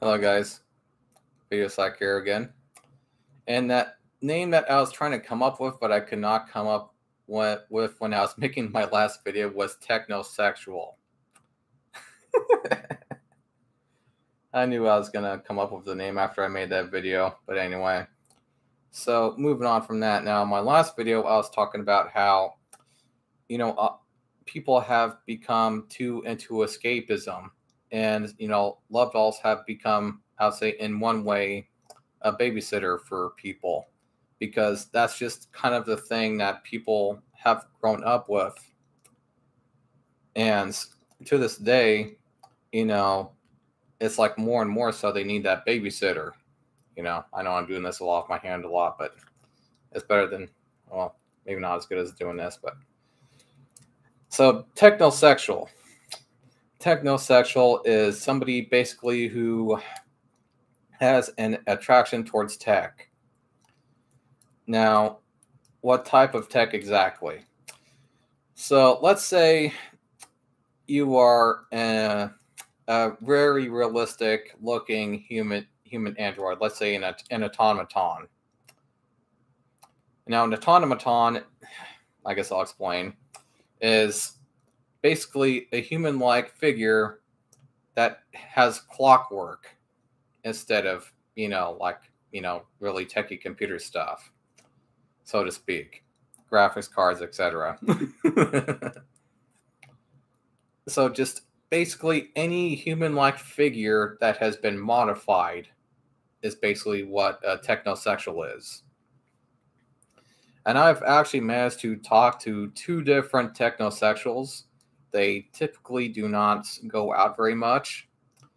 Hello, guys. Video Psych here again. And that name that I was trying to come up with, but I could not come up with when I was making my last video was technosexual. I knew I was going to come up with the name after I made that video, but anyway. So moving on from that, now my last video I was talking about how, people have become too into escapism, and love dolls have become, I'll say, in one way, a babysitter for people, because that's just kind of the thing that people have grown up with. And to this day, it's like more and more so they need that babysitter. I know I'm doing this a lot off my hand a lot, but it's better than, well, maybe not as good as doing this, but. So technosexual. Technosexual is somebody basically who has an attraction towards tech. Now, what type of tech exactly? So let's say you are a very realistic looking human android. Let's say an automaton. Now, an automaton, I guess I'll explain, is basically a human-like figure that has clockwork instead of, really techie computer stuff, so to speak, graphics cards, etc. So just basically any human-like figure that has been modified is basically what a technosexual is. And I've actually managed to talk to 2 different technosexuals. They typically do not go out very much,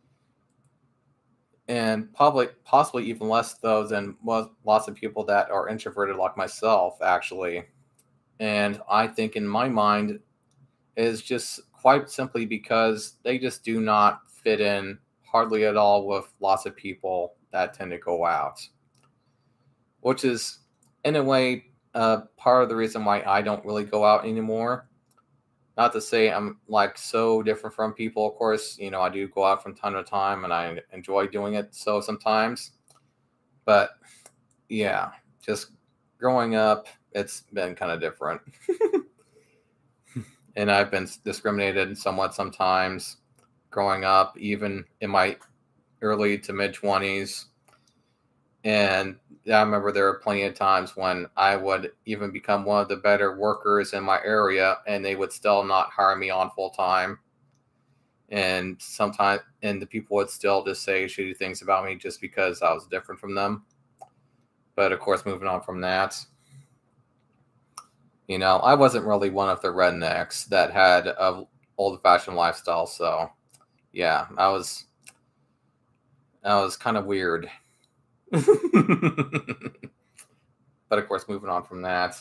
and possibly even less though than lots of people that are introverted like myself, actually. And I think in my mind is just quite simply because they just do not fit in hardly at all with lots of people that tend to go out, which is in a way part of the reason why I don't really go out anymore. Not to say I'm like so different from people. Of course, I do go out from time to time and I enjoy doing it so sometimes. But yeah, just growing up, it's been kind of different. And I've been discriminated somewhat sometimes growing up, even in my early to mid 20s. And I remember there were plenty of times when I would even become one of the better workers in my area, and they would still not hire me on full time. And sometimes, and the people would still just say shitty things about me just because I was different from them. But of course, moving on from that, I wasn't really one of the rednecks that had a old-fashioned lifestyle. So, yeah, I was kind of weird. But of course, moving on from that.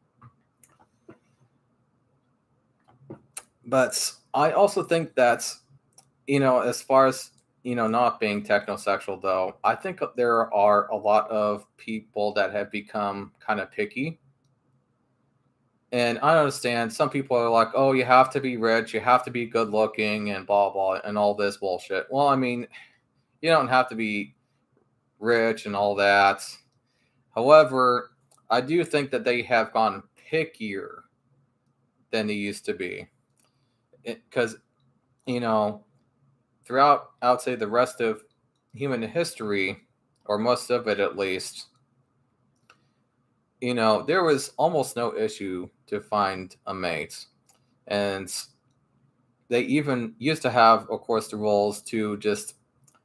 But I also think that, as far as, not being technosexual, though, I think there are a lot of people that have become kind of picky. And I understand some people are like, oh, you have to be rich, you have to be good looking, and blah, blah, and all this bullshit. Well, I mean, you don't have to be rich and all that. However, I do think that they have gotten pickier than they used to be. Because, throughout, I would say, the rest of human history, or most of it at least, there was almost no issue to find a mate. And they even used to have, of course, the rules to just,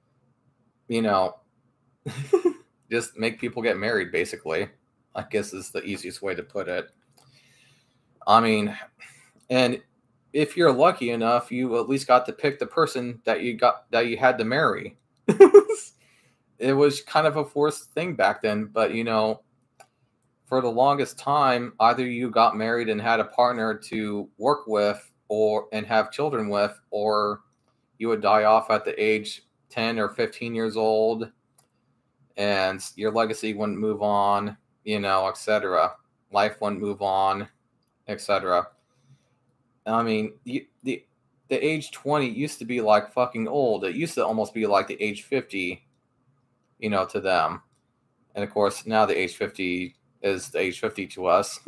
just make people get married, basically. I guess is the easiest way to put it. I mean, and if you're lucky enough, you at least got to pick the person that you had to marry. It was kind of a forced thing back then, but for the longest time, either you got married and had a partner to work with and have children with, or you would die off at the age 10 or 15 years old, and your legacy wouldn't move on, etc. Life wouldn't move on, etc. I mean, the age 20 used to be like fucking old. It used to almost be like the age 50, to them. And of course, now the age 50 is the age 50 to us.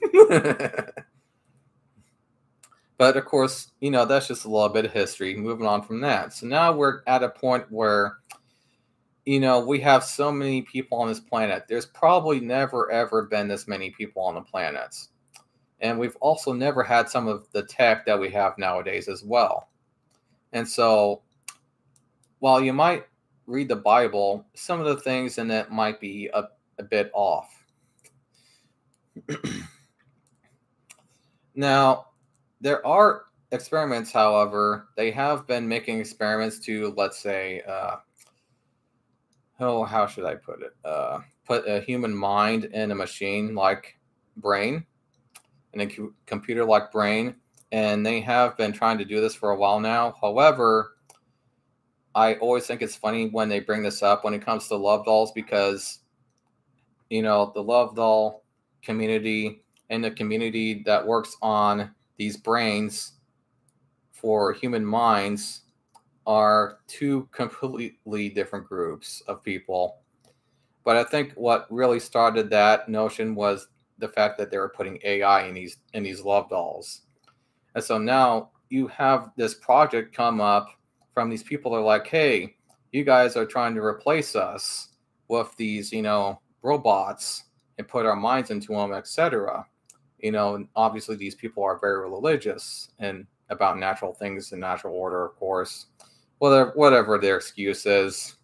But of course, that's just a little bit of history. Moving on from that. So now we're at a point where, we have so many people on this planet. There's probably never, ever been this many people on the planet. And we've also never had some of the tech that we have nowadays as well. And so, while you might read the Bible, some of the things in it might be a bit off. Now, there are experiments, however. They have been making experiments to, let's say, how should I put it? Put a human mind in a machine-like brain, in a computer-like brain, and they have been trying to do this for a while now. However, I always think it's funny when they bring this up when it comes to love dolls, because, the love doll community and the community that works on these brains for human minds are two completely different groups of people. But I think what really started that notion was the fact that they were putting AI in these love dolls. And so now you have this project come up from these people that are like, hey, you guys are trying to replace us with these, robots and put our minds into them, etc. And obviously these people are very religious and about natural things in natural order, of course. Whatever their excuse is.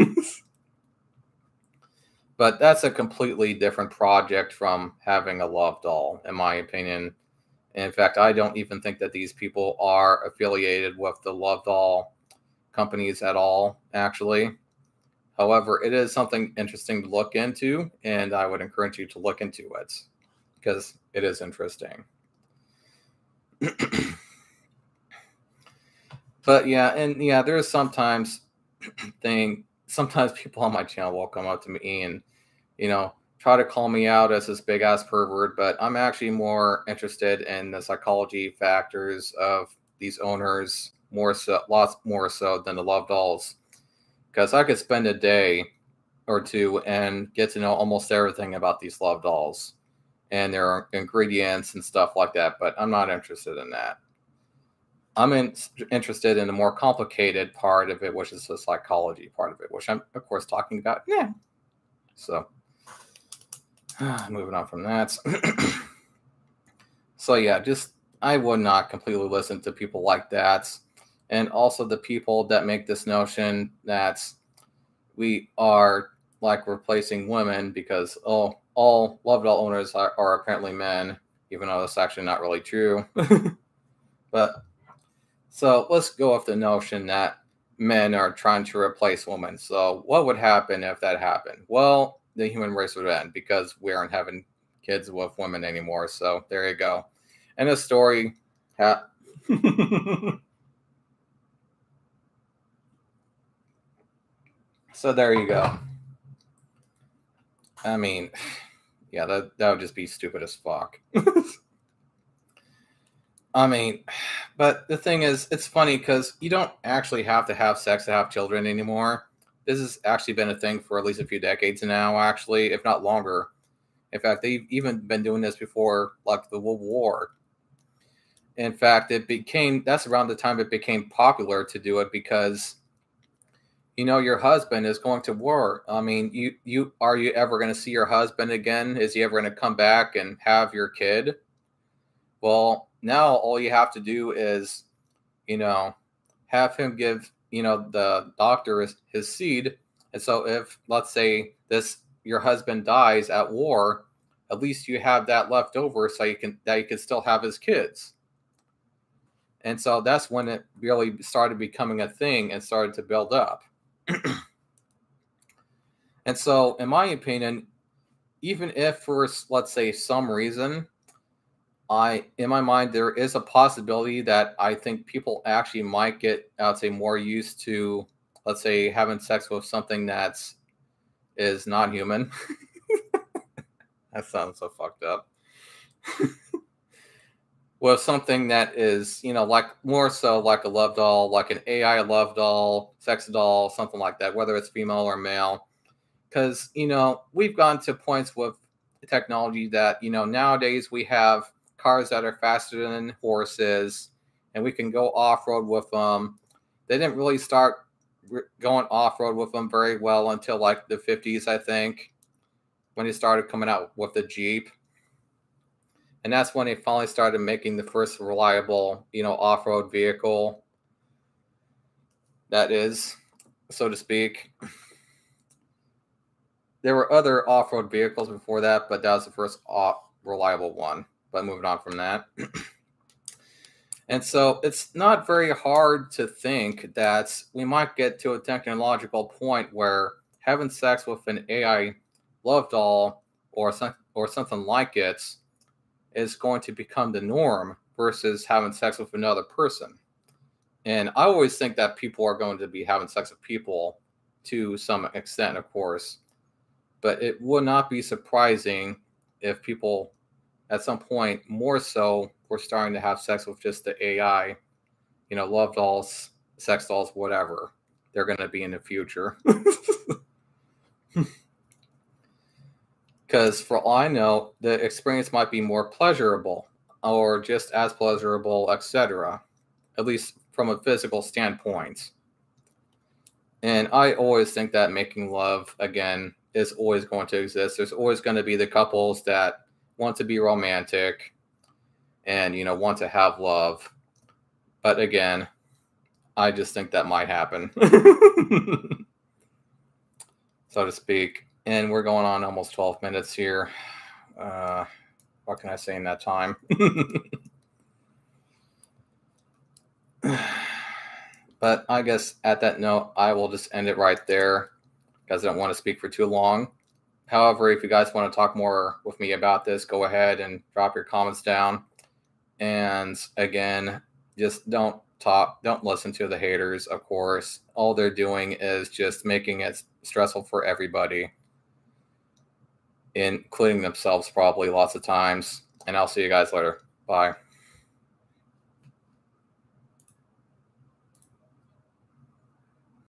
But that's a completely different project from having a love doll, in my opinion. In fact, I don't even think that these people are affiliated with the love doll companies at all, actually. However, it is something interesting to look into, and I would encourage you to look into it because it is interesting. But there's sometimes people on my channel will come up to me and, try to call me out as this big ass pervert, but I'm actually more interested in the psychology factors of these owners, lots more so than the love dolls. Because I could spend a day or two and get to know almost everything about these love dolls and their ingredients and stuff like that, but I'm not interested in that. I'm interested in the more complicated part of it, which is the psychology part of it, which I'm, of course, talking about now. So, moving on from that. So, I would not completely listen to people like that. And also the people that make this notion that we are like replacing women because, all love doll owners are apparently men, even though that's actually not really true. But so let's go off the notion that men are trying to replace women. So what would happen if that happened? Well, the human race would end because we aren't having kids with women anymore. So there you go. And the story. So there you go. I mean, that would just be stupid as fuck. I mean, but the thing is, it's funny because you don't actually have to have sex to have children anymore. This has actually been a thing for at least a few decades now, actually, if not longer. In fact, they've even been doing this before, like, the World War. In fact, that's around the time it became popular to do it because, your husband is going to war. I mean, are you ever going to see your husband again? Is he ever going to come back and have your kid? Well, now all you have to do is, have him give, the doctor his seed. And so if, let's say, your husband dies at war, at least you have that left over so you can still have his kids. And so that's when it really started becoming a thing and started to build up. And so, in my opinion, even if for, let's say, some reason, in my mind, there is a possibility that I think people actually might get, I would say, more used to, let's say, having sex with something is not human. That sounds so fucked up. with something that is, like more so like a love doll, like an AI love doll, sex doll, something like that, whether it's female or male. Because, we've gone to points with technology that, nowadays we have cars that are faster than horses and we can go off road with them. They didn't really start going off road with them very well until like the 50s, I think, when they started coming out with the Jeep. And that's when they finally started making the first reliable, off road vehicle, that is, so to speak. There were other off road vehicles before that, but that was the first reliable one. But moving on from that. And so it's not very hard to think that we might get to a technological point where having sex with an AI love doll or something like it is going to become the norm versus having sex with another person. And I always think that people are going to be having sex with people to some extent, of course. But it would not be surprising if people at some point more so were starting to have sex with just the AI, love dolls, sex dolls, whatever they're going to be in the future. Because for all I know, the experience might be more pleasurable or just as pleasurable, etc. At least from a physical standpoint. And I always think that making love, again, is always going to exist. There's always going to be the couples that want to be romantic and, want to have love. But again, I just think that might happen, so to speak. And we're going on almost 12 minutes here. What can I say in that time? But I guess at that note, I will just end it right there because I don't want to speak for too long. However, if you guys want to talk more with me about this, go ahead and drop your comments down. And again, just don't listen to the haters, of course. All they're doing is just making it stressful for everybody, including themselves probably lots of times. And I'll see you guys later. Bye.